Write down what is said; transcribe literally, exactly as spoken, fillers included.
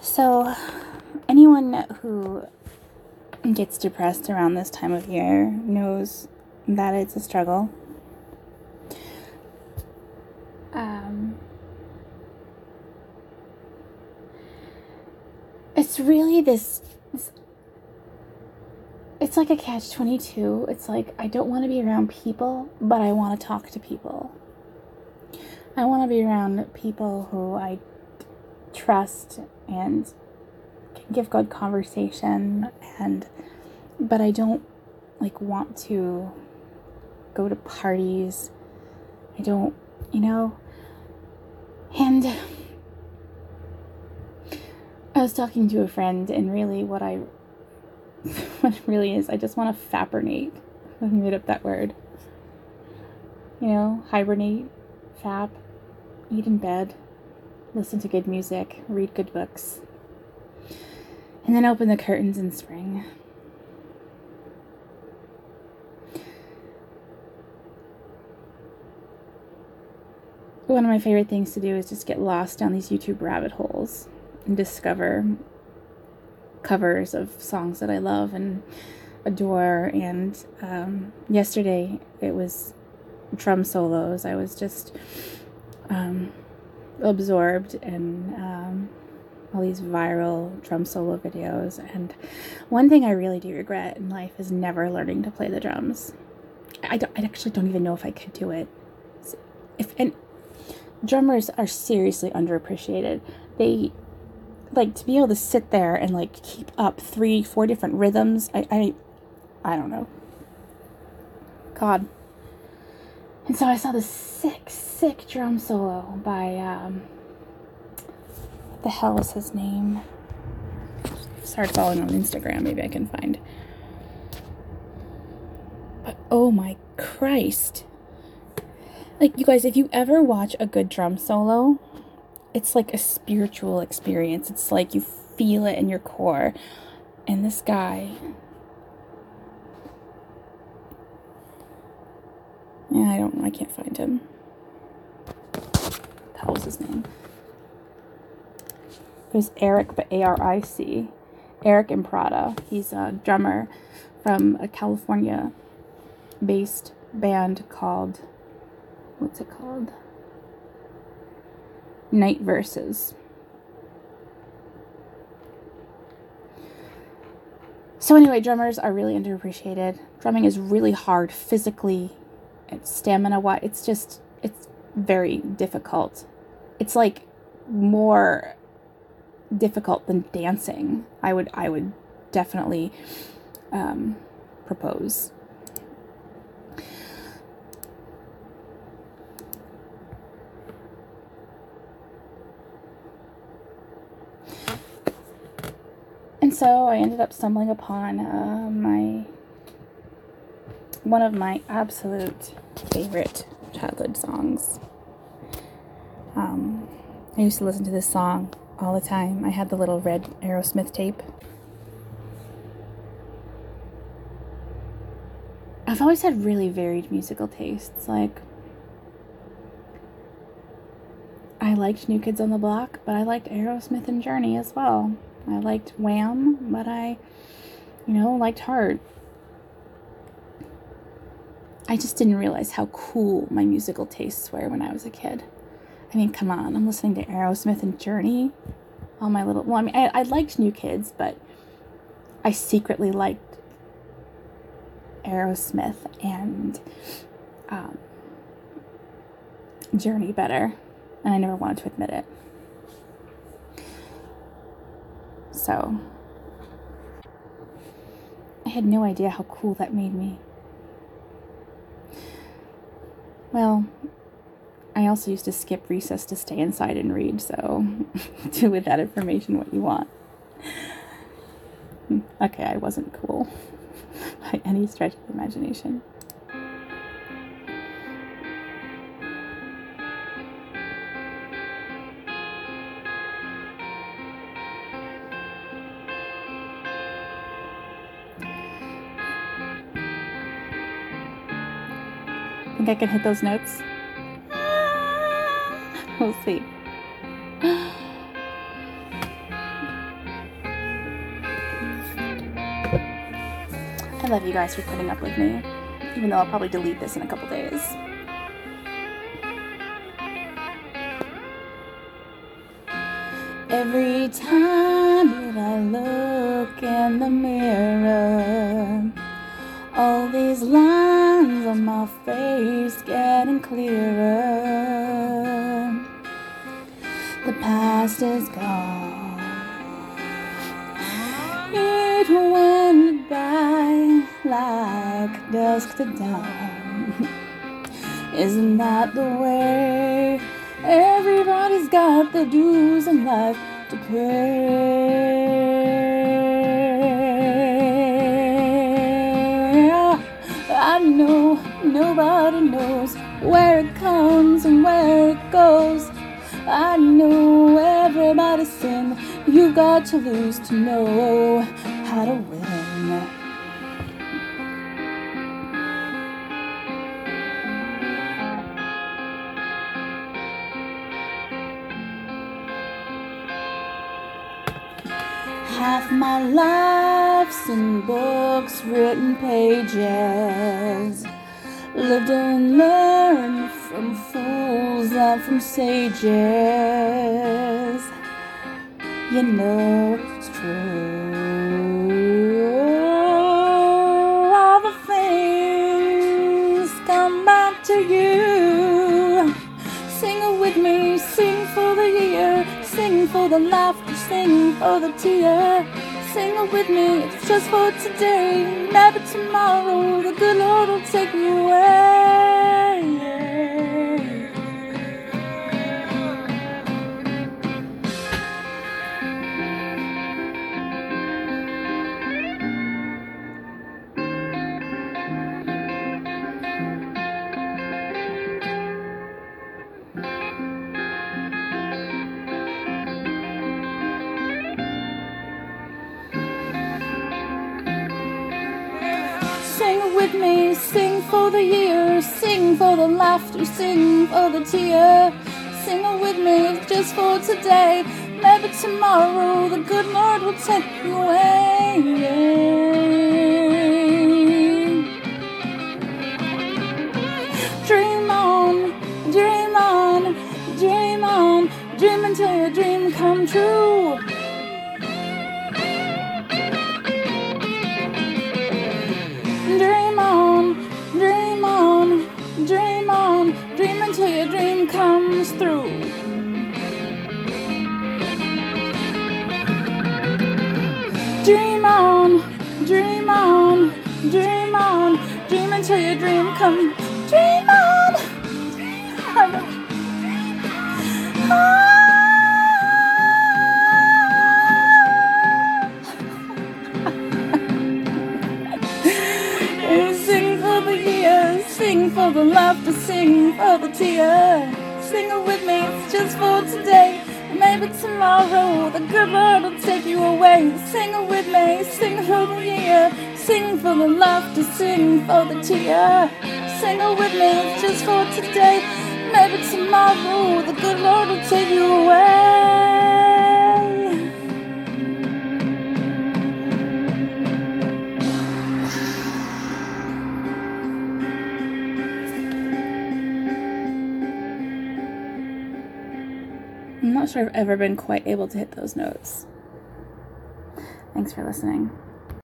So, anyone who gets depressed around this time of year knows that it's a struggle. Um, it's really this, this it's like a catch twenty-two. It's like, I don't want to be around people, but I want to talk to people. I want to be around people who I trust and can give good conversation, and but I don't like want to go to parties. I don't, you know. And I was talking to a friend, and really what I what it really is, I just want to fapernate. I made up that word. You know, hibernate, fap, eat in bed, listen to good music, read good books, and then open the curtains in spring. One of my favorite things to do is just get lost down these YouTube rabbit holes and discover covers of songs that I love and adore. And um, yesterday it was drum solos. I was just um, absorbed in um, all these viral drum solo videos. And one thing I really do regret in life is never learning to play the drums. I, don't, I actually don't even know if I could do it. If and drummers are seriously underappreciated. They like to be able to sit there and like keep up three, four different rhythms. I, I, I don't know. God. And so I saw this sick, sick drum solo by, um, what the hell is his name? Started following on Instagram. Maybe I can find. But oh my Christ. Like, you guys, if you ever watch a good drum solo, it's like a spiritual experience. It's like you feel it in your core. And this guy, yeah, I don't know. I can't find him. What the hell was his name? It was Eric, but A R I C. Eric Imprada. He's a drummer from a California-based band called, what's it called? Night Verses. So anyway, drummers are really underappreciated. Drumming is really hard physically, it's stamina-wise. It's just, it's very difficult. It's like more difficult than dancing. I would, I would definitely um, propose. And so I ended up stumbling upon uh, my, one of my absolute favorite childhood songs. Um, I used to listen to this song all the time. I had the little red Aerosmith tape. I've always had really varied musical tastes. Like, I liked New Kids on the Block, but I liked Aerosmith and Journey as well. I liked Wham, but I, you know, liked Heart. I just didn't realize how cool my musical tastes were when I was a kid. I mean, come on, I'm listening to Aerosmith and Journey. All my little, well, I mean, I, I liked New Kids, but I secretly liked Aerosmith and um, Journey better, and I never wanted to admit it. So, I had no idea how cool that made me. Well, I also used to skip recess to stay inside and read, so do with that information what you want. Okay, I wasn't cool by any stretch of the imagination. Think I can hit those notes? We'll see. I love you guys for putting up with me, even though I'll probably delete this in a couple days. Every time that I look in the mirror, all these lines on my face getting clearer. The past is gone. It went by like dusk to dawn. Isn't that the way? Everybody's got the dues in life to pay. I know nobody knows where it comes and where it goes. I know everybody's sin. You got to lose to know how to win. Half my life's in books, written pages. Lived and learned from fools and from sages. You know it's true. All the things come back to you. Sing it with me, sing for the year, sing for the laughter, sing for the tear. Sing it with me, it's just for today, never tomorrow. The good Lord will take you away. Sing it with me, sing for the year, sing for the laughter, sing for the tear. Sing it with me, it's just for today, maybe tomorrow the good Lord will take you away. Dream on, dream on, dream on, dream until your dream come true. Dream on, dream on, dream on, dream until your dream comes through. Dream on, dream on, dream on, dream until your dream comes. Dream on, dream on. Ah. Sing for the years, sing for the laughter, sing for the tear. Sing it with me, it's just for today, maybe tomorrow the good Lord will take you away. Sing it with me, sing for the year, sing for the laughter, sing for the tear. Sing it with me, it's just for today, maybe tomorrow the good Lord will take you away. I'm not sure I've ever been quite able to hit those notes. Thanks for listening.